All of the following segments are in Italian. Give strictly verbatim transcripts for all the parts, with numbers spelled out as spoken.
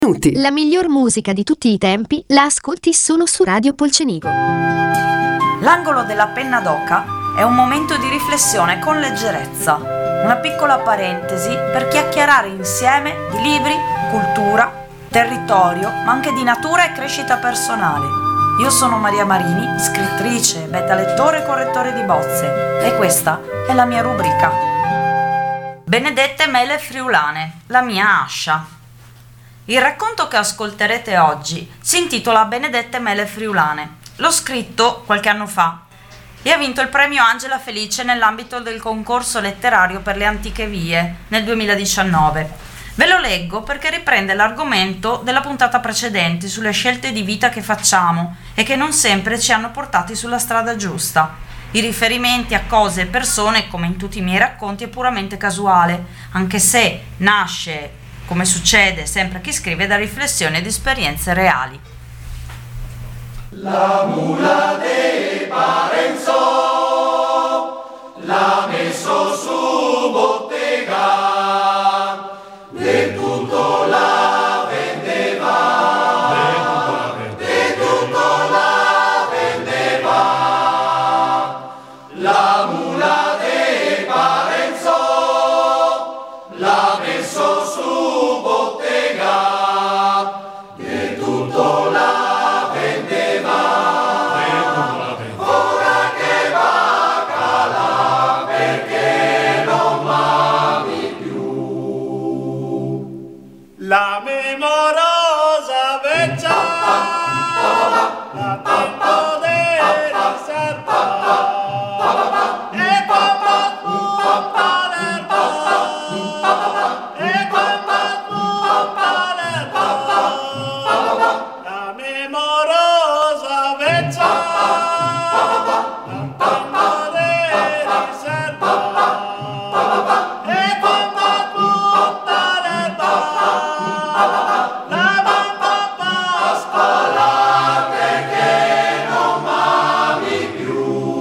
La miglior musica di tutti i tempi la ascolti solo su Radio Polcenico. L'angolo della penna d'oca è un momento di riflessione con leggerezza, una piccola parentesi per chiacchierare insieme di libri, cultura, territorio, ma anche di natura e crescita personale. Io sono Maria Marini, scrittrice, beta lettore e correttore di bozze, e questa è la mia rubrica. Benedette mele friulane, la mia ascia. Il racconto che ascolterete oggi si intitola Benedette mele friulane. L'ho scritto qualche anno fa e ha vinto il premio Angela Felice nell'ambito del concorso letterario per le antiche vie nel duemiladiciannove. Ve lo leggo perché riprende l'argomento della puntata precedente sulle scelte di vita che facciamo e che non sempre ci hanno portati sulla strada giusta. I riferimenti a cose e persone, come in tutti i miei racconti, è puramente casuale, anche se nasce, come succede sempre a chi scrive, da riflessioni ed esperienze reali. La mula de Parenzo l'ha messo su bottega, del tutto la vendeva, del tutto la vendeva. La mula de Parenzo l'ha messo su bottega, del tutto la vendeva. Ora che va cala perché non mami più. La memorosa vecchia, la tempo de riserva, e quando sbutta l'erba, e quando sbutta l'erba, la memorosa vecchia, la tempo de riserva, e quando sbutta l'erba, la bamba pascola Perché non mami più.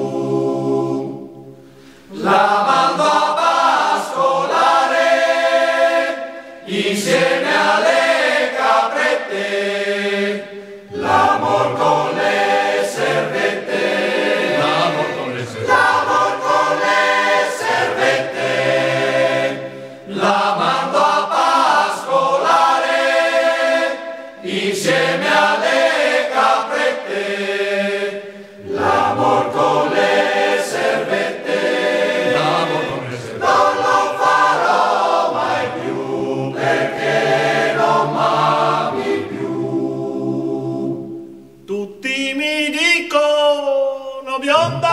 La mando a pascolare insieme alle caprette, l'amor con le servette, l'amor con le servette, l'amor con le servette. La mando a pascolare insieme alle caprette, l'amor con le servette, l'amor con le servette. Non lo farò mai più perché non mami più. tutti mi dicono bionda,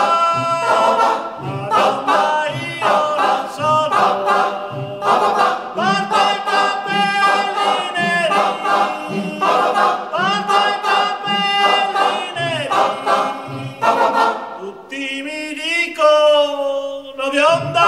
ma bionda io non sono. Porto i capelli neri, porto i capelli neri, tutti mi dicono bionda,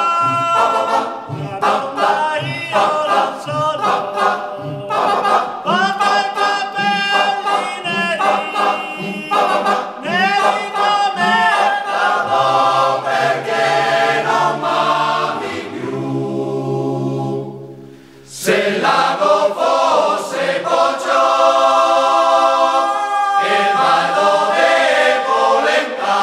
ma bionda io non sono. Porto i capelli neri, neri come No, perché non mami più. Se il lago fosse boccio e il mar dove polenta,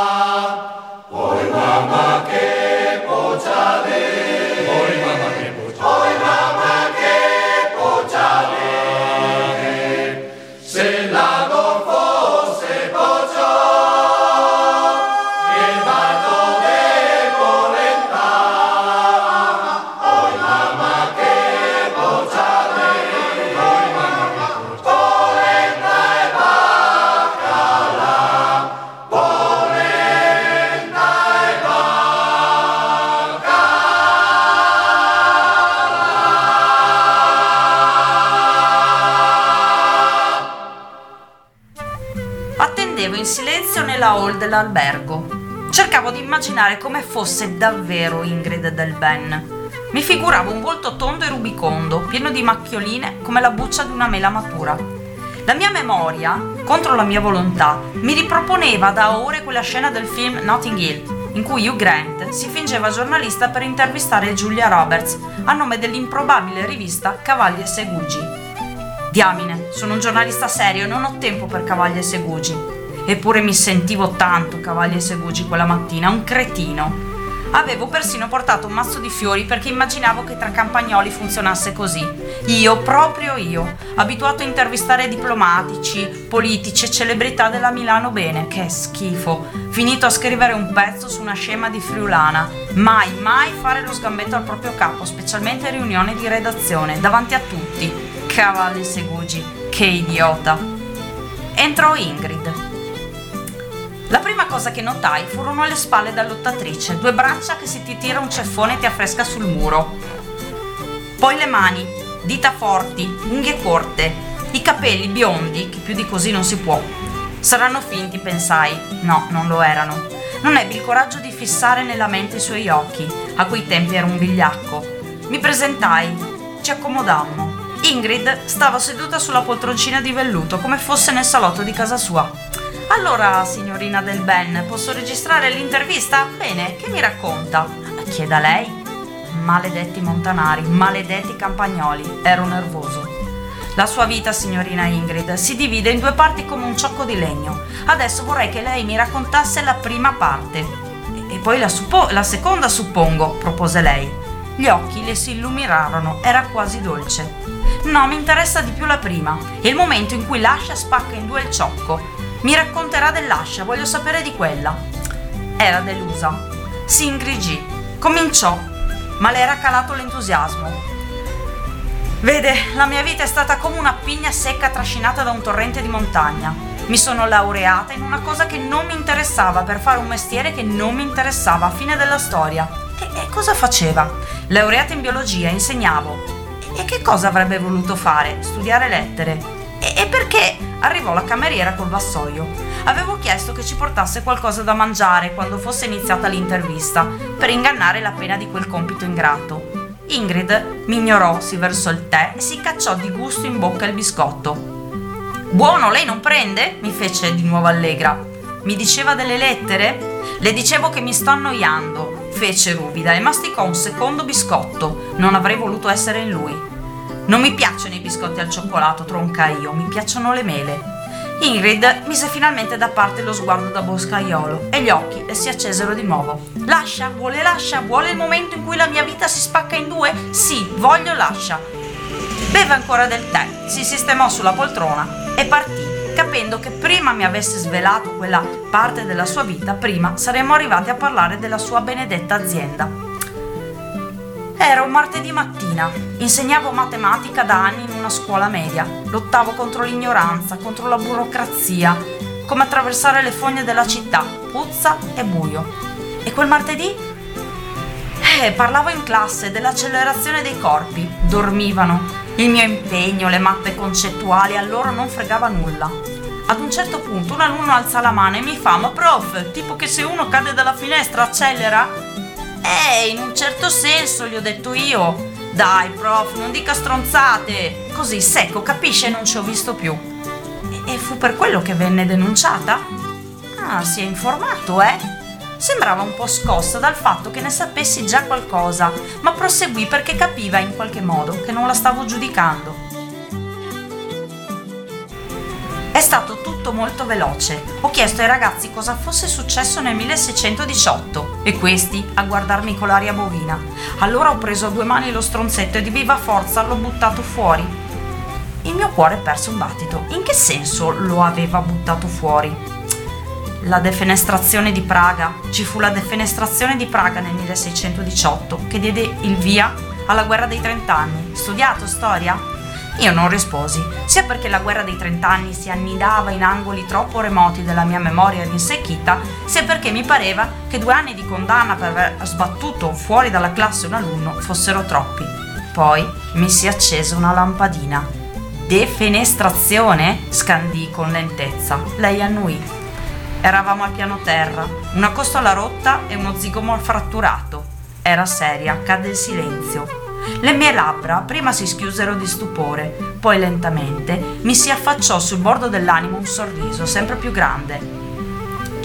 oi mamma che pocciade, oi mamma che pocciade, oi mamma che pocciade. Se il lago fosse boccio e il mar dove polenta, oi mamma che pocciade, oi mamma che pocciade. Polenta e baccala, polenta e Attendevo in silenzio nella hall dell'albergo. Cercavo di immaginare come fosse davvero Ingrid Del Ben. Mi figuravo un volto tondo e rubicondo, pieno di macchioline come la buccia di una mela matura. La mia memoria, contro la mia volontà, mi riproponeva da ore quella scena del film Notting Hill, in cui Hugh Grant si fingeva giornalista per intervistare Julia Roberts a nome dell'improbabile rivista Cavalli e Segugi. Diamine, sono un giornalista serio e non ho tempo per cavalli e segugi. Eppure mi sentivo tanto cavalli e segugi quella mattina, un cretino. Avevo persino portato un mazzo di fiori perché immaginavo che tra campagnoli funzionasse così. Io, proprio io, abituato a intervistare diplomatici, politici e celebrità della Milano bene, che schifo, finito a scrivere un pezzo su una scema di friulana. Mai, mai fare lo sgambetto al proprio capo, specialmente in riunioni di redazione, davanti a tutti. Cavalli segugi, che idiota. Entrò Ingrid. La prima cosa che notai furono le spalle da lottatrice, due braccia che se ti tira un ceffone e ti affresca sul muro. Poi le mani, dita forti, unghie corte, i capelli biondi, che più di così non si può. Saranno finti, pensai. No, non lo erano. Non ebbi il coraggio di fissare nella mente i suoi occhi, a quei tempi ero un vigliacco. Mi presentai, ci accomodammo. Ingrid stava seduta sulla poltroncina di velluto, come fosse nel salotto di casa sua. Allora, signorina Del Ben, posso registrare l'intervista? Bene, che mi racconta? Chieda lei. Maledetti montanari, maledetti campagnoli. Ero nervoso. La sua vita, signorina Ingrid, si divide in due parti come un ciocco di legno. Adesso vorrei che lei mi raccontasse la prima parte. E poi la, suppo- la seconda, suppongo, propose lei. Gli occhi le si illuminarono, era quasi dolce. No, mi interessa di più la prima. È il momento in cui l'ascia spacca in due il ciocco. Mi racconterà dell'ascia, voglio sapere di quella. Era delusa. Si ingrigì. Cominciò, ma le era calato l'entusiasmo. Vede, la mia vita è stata come una pigna secca trascinata da un torrente di montagna. Mi sono laureata in una cosa che non mi interessava per fare un mestiere che non mi interessava, fine della storia. E, e cosa faceva? Laureata in biologia, insegnavo. E, e che cosa avrebbe voluto fare? Studiare lettere. E, e perché? Arrivò la cameriera col vassoio. Avevo chiesto che ci portasse qualcosa da mangiare quando fosse iniziata l'intervista, per ingannare la pena di quel compito ingrato. Ingrid mi ignorò, si versò il tè e si cacciò di gusto in bocca il biscotto. Buono, lei non prende? Mi fece di nuovo allegra. Mi diceva delle lettere? Le dicevo che mi sto annoiando, fece ruvida e masticò un secondo biscotto. Non avrei voluto essere in lui. Non mi piacciono i biscotti al cioccolato, tronca io, mi piacciono le mele. Ingrid mise finalmente da parte lo sguardo da boscaiolo e gli occhi le si accesero di nuovo. Lascia, vuole lascia, vuole il momento in cui la mia vita si spacca in due? Sì, voglio lascia. Beve ancora del tè, si sistemò sulla poltrona e partì, capendo che prima mi avesse svelato quella parte della sua vita, prima saremmo arrivati a parlare della sua benedetta azienda. Era un martedì mattina, insegnavo matematica da anni in una scuola media, lottavo contro l'ignoranza, contro la burocrazia, come attraversare le fogne della città, puzza e buio. E quel martedì? Eh, parlavo in classe dell'accelerazione dei corpi, dormivano, il mio impegno, le mappe concettuali, a loro non fregava nulla. Ad un certo punto un alunno alza la mano e mi fa: ma prof, tipo che se uno cade dalla finestra accelera? Eh, in un certo senso, gli ho detto io. Dai, prof, non dica stronzate. Così, secco, capisce, non ci ho visto più. E, e fu per quello che venne denunciata? Ah, si è informato, eh? Sembrava un po' scossa dal fatto che ne sapessi già qualcosa, ma proseguì perché capiva in qualche modo che non la stavo giudicando. È stato tutto molto veloce. Ho chiesto ai ragazzi cosa fosse successo nel milleseicentodiciotto e questi a guardarmi con l'aria bovina. Allora ho preso a due mani lo stronzetto e di viva forza l'ho buttato fuori. Il mio cuore perse un battito. In che senso lo aveva buttato fuori? La defenestrazione di Praga. Ci fu la defenestrazione di Praga nel milleseicentodiciotto che diede il via alla guerra dei trent'anni. Studiato storia? Io non risposi, sia perché la guerra dei trent'anni si annidava in angoli troppo remoti della mia memoria rinsecchita, sia perché mi pareva che due anni di condanna per aver sbattuto fuori dalla classe un alunno fossero troppi. Poi mi si accese una lampadina. Defenestrazione? Scandì con lentezza. Lei annuì. Eravamo al piano terra, una costola rotta e uno zigomo fratturato. Era seria, cadde il silenzio. Le mie labbra prima si schiusero di stupore, poi lentamente mi si affacciò sul bordo dell'animo un sorriso sempre più grande. Cioè,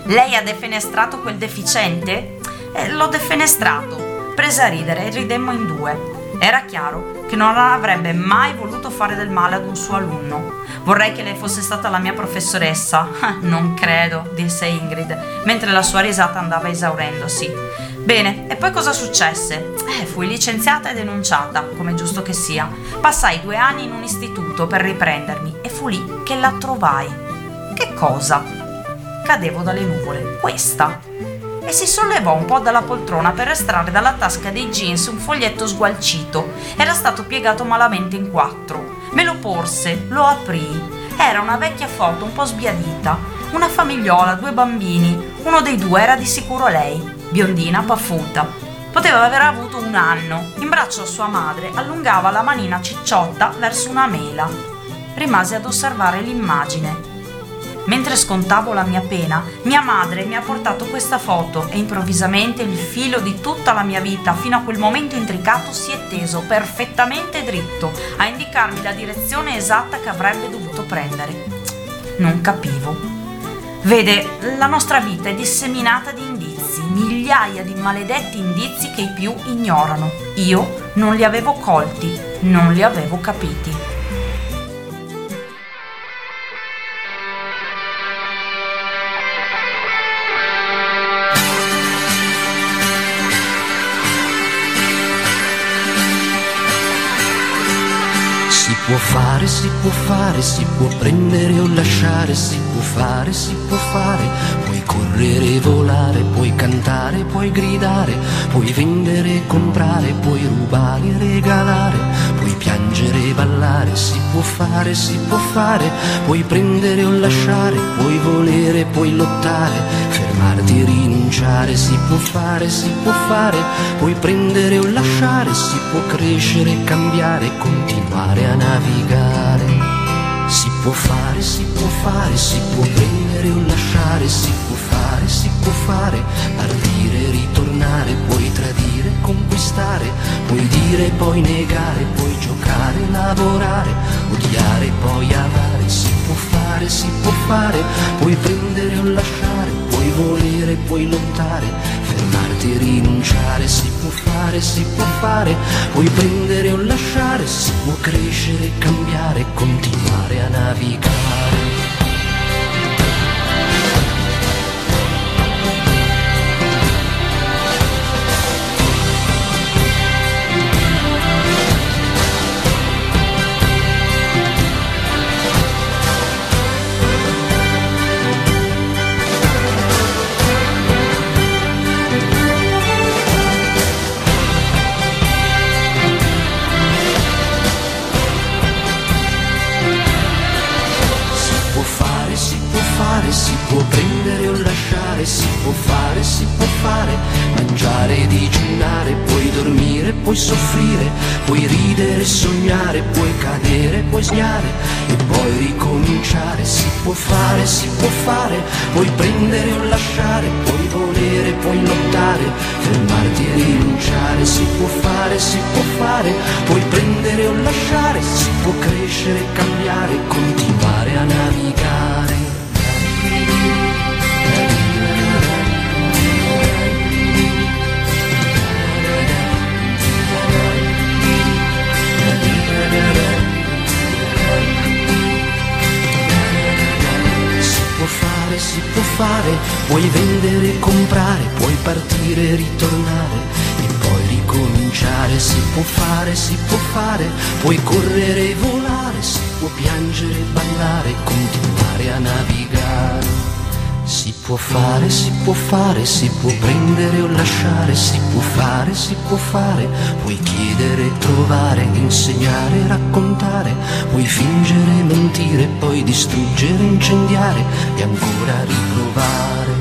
Lei ha defenestrato quel deficiente? Eh, l'ho defenestrato. Prese a ridere e ridemmo in due. Era chiaro che non avrebbe mai voluto fare del male ad un suo alunno. Vorrei che lei fosse stata la mia professoressa. Non credo, disse Ingrid, mentre la sua risata andava esaurendosi. Bene, e poi cosa successe? Eh, fui licenziata e denunciata, come giusto che sia. Passai due anni in un istituto per riprendermi e fu lì che la trovai. Che cosa? Cadevo dalle nuvole. Questa. E si sollevò un po' dalla poltrona per estrarre dalla tasca dei jeans un foglietto sgualcito. Era stato piegato malamente in quattro. Me lo porse, lo aprii. Era una vecchia foto un po' sbiadita. Una famigliola, due bambini. Uno dei due era di sicuro lei, biondina, paffuta. Poteva aver avuto un anno. In braccio a sua madre allungava la manina cicciotta verso una mela. Rimase ad osservare l'immagine. Mentre scontavo la mia pena, mia madre mi ha portato questa foto e improvvisamente il filo di tutta la mia vita fino a quel momento intricato si è teso perfettamente dritto a indicarmi la direzione esatta che avrebbe dovuto prendere. Non capivo. Vede, la nostra vita è disseminata di indizi, migliaia di maledetti indizi che i più ignorano. Io non li avevo colti, non li avevo capiti. Si può fare, si può fare, si può prendere o lasciare, si può fare, si può fare, puoi correre e volare, puoi cantare, puoi gridare, puoi vendere e comprare, puoi rubare e regalare, puoi piangere e ballare, si può fare, si può fare, puoi prendere o lasciare, puoi volere, puoi lottare, fermarti e rinunciare, si può fare, si può fare, puoi prendere o lasciare, si può crescere e cambiare, continuare a navigare. Si può fare, si può fare, si può prendere o lasciare, si può fare, si può fare, partire, ritornare, puoi tradire, conquistare, puoi dire, poi negare, puoi giocare, lavorare, odiare, poi amare, si può fare, si può fare, puoi prendere o lasciare, puoi volere, puoi lottare, fermarti e rinunciare, si può fare, si può fare, puoi prendere o lasciare, si può crescere, cambiare, continuare a navigare. Si può prendere o lasciare, si può fare, si può fare, mangiare e digiunare, puoi dormire, puoi soffrire, puoi ridere e sognare, puoi cadere, puoi sognare e poi ricominciare, si può fare, si può fare, puoi prendere o lasciare, puoi volere, puoi lottare, fermarti e rinunciare, si può fare, si può fare, puoi prendere o lasciare, si può crescere, cambiare, continuare a navigare. Si può fare, puoi vendere e comprare, puoi partire e ritornare e poi ricominciare, si può fare, si può fare, puoi correre e volare, si può piangere e ballare, continuare a navigare. Si può fare, si può fare, si può prendere o lasciare, si può fare, si può fare, puoi chiedere e trovare, insegnare e raccontare, puoi fingere e mentire, poi distruggere, incendiare e ancora riprovare.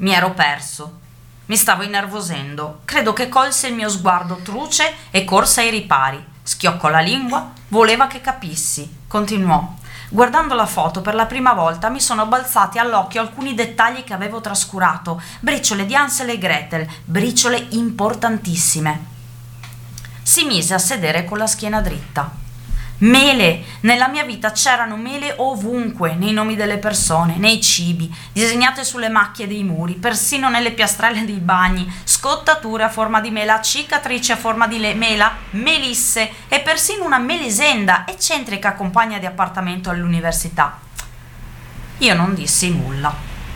Mi ero perso. Mi stavo innervosendo. Credo che colse il mio sguardo truce e corse ai ripari. Schioccò la lingua, voleva che capissi. Continuò. Guardando la foto per la prima volta mi sono balzati all'occhio alcuni dettagli che avevo trascurato, briciole di Hansel e Gretel, briciole importantissime. Si mise a sedere con la schiena dritta. Mele! Nella mia vita c'erano mele ovunque, nei nomi delle persone, nei cibi, disegnate sulle macchie dei muri, persino nelle piastrelle dei bagni, scottature a forma di mela, cicatrici a forma di le- mela, melisse e persino una melisenda, eccentrica compagna di appartamento all'università. Io non dissi nulla.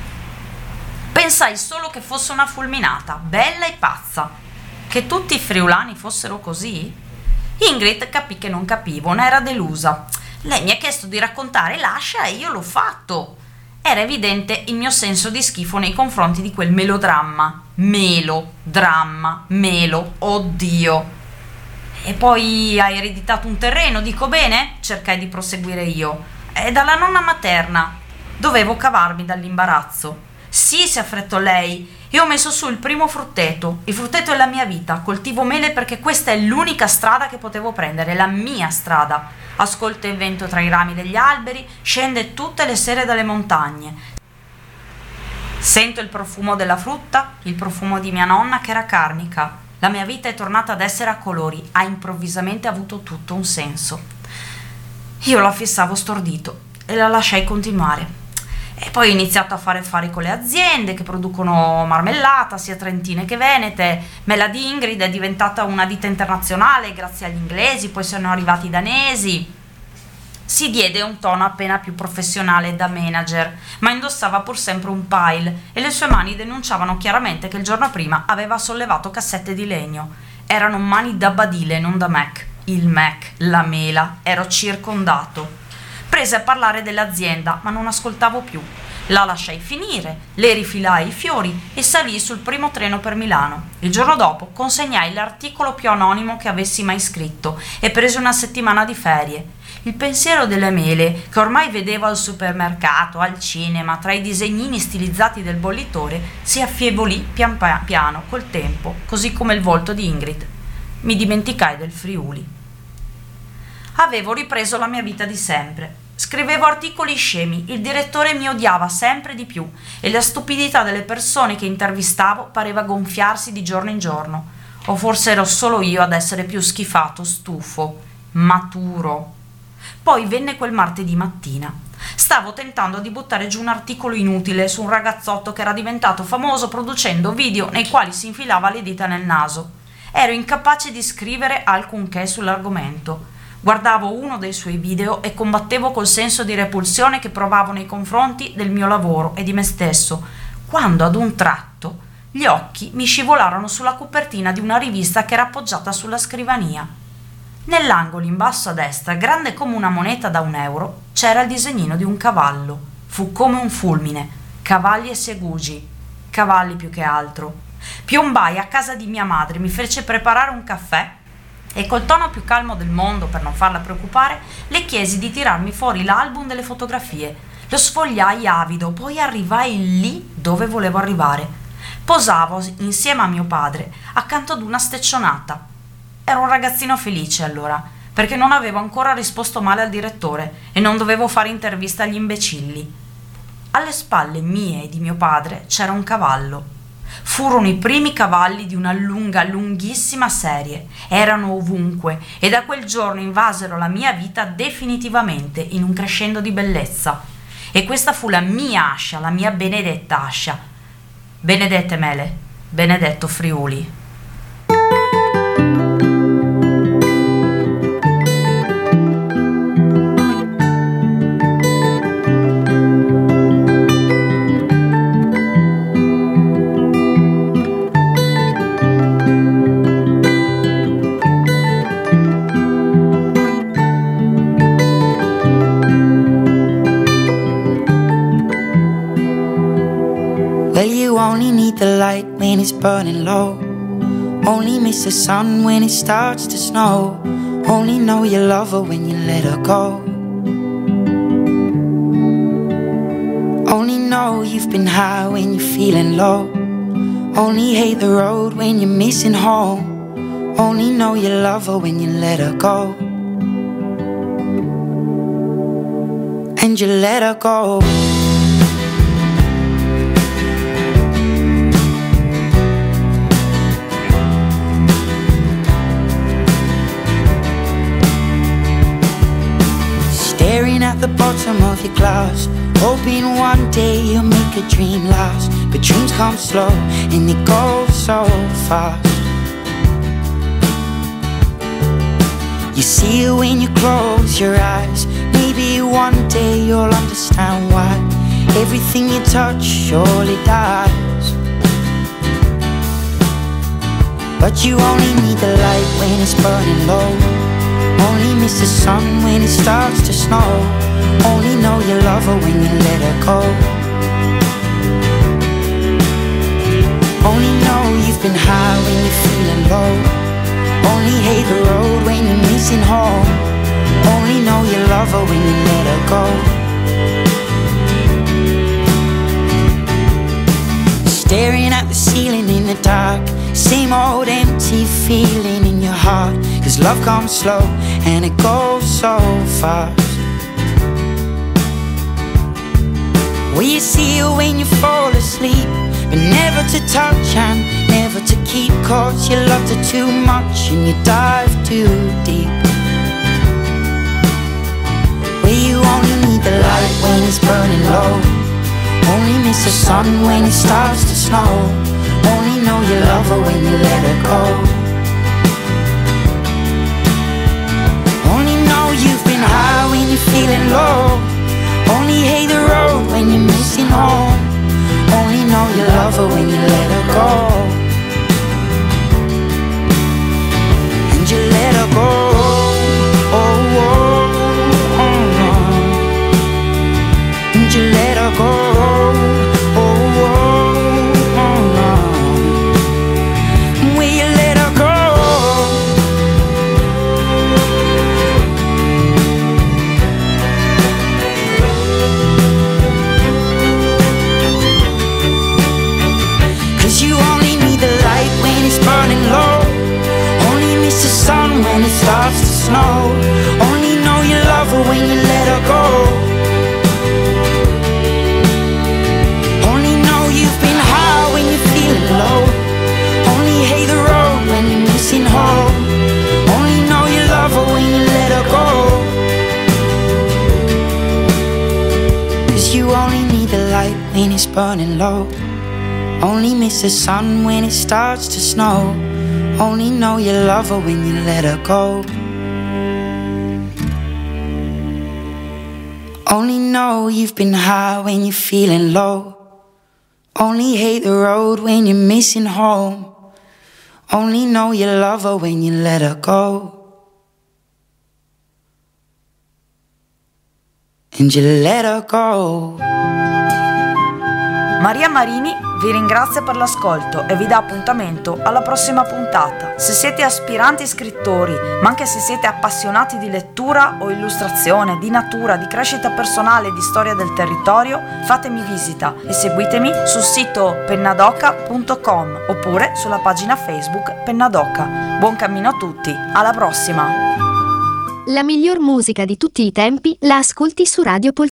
Pensai solo che fosse una fulminata, bella e pazza. Che tutti i friulani fossero così? Ingrid capì che non capivo, ne era delusa. Lei mi ha chiesto di raccontare Lascia e io l'ho fatto. Era evidente il mio senso di schifo nei confronti di quel melodramma. Melo, dramma, melo, oddio. E poi hai ereditato un terreno, dico bene? Cercai di proseguire io. È dalla nonna materna. Dovevo cavarmi dall'imbarazzo. Sì, si affrettò lei. E ho messo su il primo frutteto. Il frutteto è la mia vita. Coltivo mele perché questa è l'unica strada che potevo prendere, la mia strada. Ascolto il vento tra i rami degli alberi, scende tutte le sere dalle montagne. Sento il profumo della frutta, il profumo di mia nonna che era carnica. La mia vita è tornata ad essere a colori, ha improvvisamente avuto tutto un senso. Io la fissavo stordito e la lasciai continuare. E poi ho iniziato a fare affari con le aziende che producono marmellata, sia trentine che venete. Mela di Ingrid è diventata una ditta internazionale grazie agli inglesi, poi sono arrivati i danesi. Si diede un tono appena più professionale da manager, ma indossava pur sempre un pile e le sue mani denunciavano chiaramente che il giorno prima aveva sollevato cassette di legno. Erano mani da badile, non da Mac. Il Mac, la mela, ero circondato. Prese a parlare dell'azienda, ma non ascoltavo più. La lasciai finire, le rifilai i fiori e salii sul primo treno per Milano. Il giorno dopo consegnai l'articolo più anonimo che avessi mai scritto e presi una settimana di ferie. Il pensiero delle mele, che ormai vedevo al supermercato, al cinema, tra i disegnini stilizzati del bollitore, si affievolì pian piano col tempo, così come il volto di Ingrid. Mi dimenticai del Friuli. Avevo ripreso la mia vita di sempre. Scrivevo articoli scemi, il direttore mi odiava sempre di più e la stupidità delle persone che intervistavo pareva gonfiarsi di giorno in giorno. O forse ero solo io ad essere più schifato, stufo, maturo. Poi venne quel martedì mattina. Stavo tentando di buttare giù un articolo inutile su un ragazzotto che era diventato famoso producendo video nei quali si infilava le dita nel naso. Ero incapace di scrivere alcunché sull'argomento. Guardavo uno dei suoi video e combattevo col senso di repulsione che provavo nei confronti del mio lavoro e di me stesso, quando ad un tratto gli occhi mi scivolarono sulla copertina di una rivista che era appoggiata sulla scrivania. Nell'angolo in basso a destra, grande come una moneta da un euro, c'era il disegnino di un cavallo. Fu come un fulmine. Cavalli e segugi. Cavalli più che altro. Piombai a casa di mia madre, mi fece preparare un caffè e col tono più calmo del mondo, per non farla preoccupare, le chiesi di tirarmi fuori l'album delle fotografie. Lo sfogliai avido, poi arrivai lì dove volevo arrivare. Posavo insieme a mio padre, accanto ad una steccionata. Ero un ragazzino felice allora, perché non avevo ancora risposto male al direttore e non dovevo fare intervista agli imbecilli. Alle spalle mie e di mio padre c'era un cavallo. Furono i primi cavalli di una lunga, lunghissima serie. Erano ovunque e da quel giorno invasero la mia vita definitivamente in un crescendo di bellezza. E questa fu la mia Ascia, la mia benedetta Ascia. Benedette mele, benedetto Friuli. Only need the light when it's burning low. Only miss the sun when it starts to snow. Only know you love her when you let her go. Only know you you've been high when you're feeling low. Only hate the road when you're missing home. Only know you love her when you let her go. And you let her go. Staring at the bottom of your glass, hoping one day you'll make a dream last. But dreams come slow and they go so fast. You see it when you close your eyes. Maybe one day you'll understand why everything you touch surely dies. But you only need the light when it's burning low. Only miss the sun when it starts to snow. Only know you love her when you let her go. Only know you've been high when you're feeling low. Only hate the road when you're missing home. Only know you love her when you let her go. Staring at the ceiling in the dark, same old empty feeling in your heart. Cause love comes slow and it goes so fast. Well, you see it when you fall asleep, but never to touch and never to keep. Cause you loved her too much and you dive too deep. Well, you only need the light when it's burning low. Only miss the sun when it starts to snow. Only know you love her when you let her go. Only know you've been high when you're feeling low. Only hate the road when you're missing home. Only know you love her when you let her go. And you let her go. Oh, oh, oh, oh. And you let her go. When it starts to snow, only know you love her when you let her go. Only know you've been high when you're feeling low. Only hate the road when you're missing home. Only know you love her when you let her go. Cause you only need the light when it's burning low. Only miss the sun when it starts to snow. Only know you love her when you let her go. Only know you've been high when you're feeling low. Only hate the road when you're missing home. Only know you love her when you let her go. And you let her go. Maria Marini vi ringrazia per l'ascolto e vi dà appuntamento alla prossima puntata. Se siete aspiranti scrittori, ma anche se siete appassionati di lettura o illustrazione, di natura, di crescita personale e di storia del territorio, fatemi visita e seguitemi sul sito pennadoca punto com oppure sulla pagina Facebook Pennadoca. Buon cammino a tutti, alla prossima! La miglior musica di tutti i tempi la ascolti su Radio Polcino.